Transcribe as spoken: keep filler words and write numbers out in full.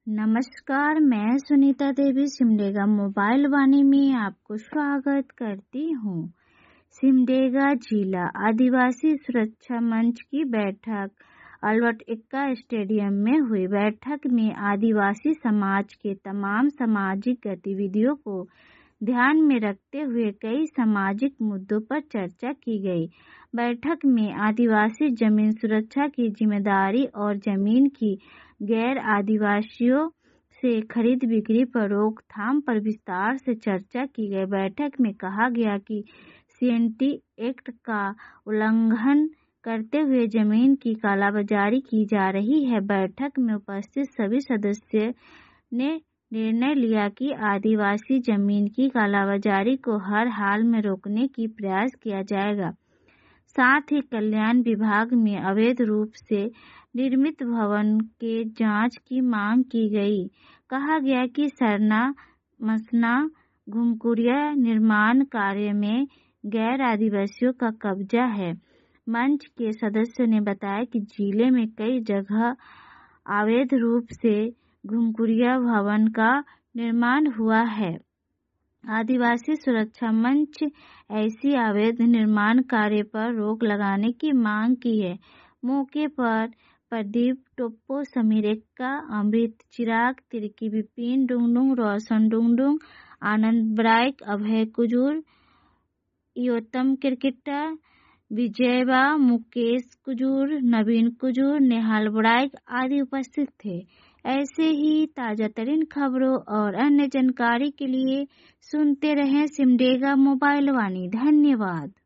नमस्कार, मैं सुनीता देवी सिमडेगा मोबाइल वाणी में आपको स्वागत करती हूँ। सिमडेगा जिला आदिवासी सुरक्षा मंच की बैठक अल्बर्ट एक्का स्टेडियम में हुई। बैठक में आदिवासी समाज के तमाम सामाजिक गतिविधियों को ध्यान में रखते हुए कई सामाजिक मुद्दों पर चर्चा की गई। बैठक में आदिवासी जमीन सुरक्षा की जिम्मेदारी और जमीन की गैर आदिवासियों से खरीद बिक्री पर रोकथाम पर विस्तार से चर्चा की गई। बैठक में कहा गया कि सीएनटी एक्ट का उल्लंघन करते हुए जमीन की कालाबाजारी की जा रही है। बैठक में उपस्थित सभी सदस्यों ने निर्णय लिया कि आदिवासी जमीन की कालाबाजारी को हर हाल में रोकने की प्रयास किया जाएगा। साथ ही कल्याण विभाग में अवैध रूप से निर्मित भवन के जांच की मांग की गई। कहा गया कि सरना मसना घुमकुरिया निर्माण कार्य में गैर आदिवासियों का कब्जा है। मंच के सदस्यों ने बताया कि जिले में कई जगह अवैध रूप से घुमकुरिया भवन का निर्माण हुआ है। आदिवासी सुरक्षा मंच ऐसी अवैध निर्माण कार्य पर रोक लगाने की मांग की है। मौके पर प्रदीप टोप्पो, समीर एक्का, अमृत चिराग तिर्की, विपिन डुंगडुंग, रोशन डुंगडुंग, आनंद ब्राइक, अभय कुजूर, योतम क्रिकेटा, विजयबा, मुकेश कुजूर, नवीन कुजूर, नेहाल ब्राइक आदि उपस्थित थे। ऐसे ही ताजा तरीन खबरों और अन्य जानकारी के लिए सुनते रहें सिमडेगा मोबाइल वाणी। धन्यवाद।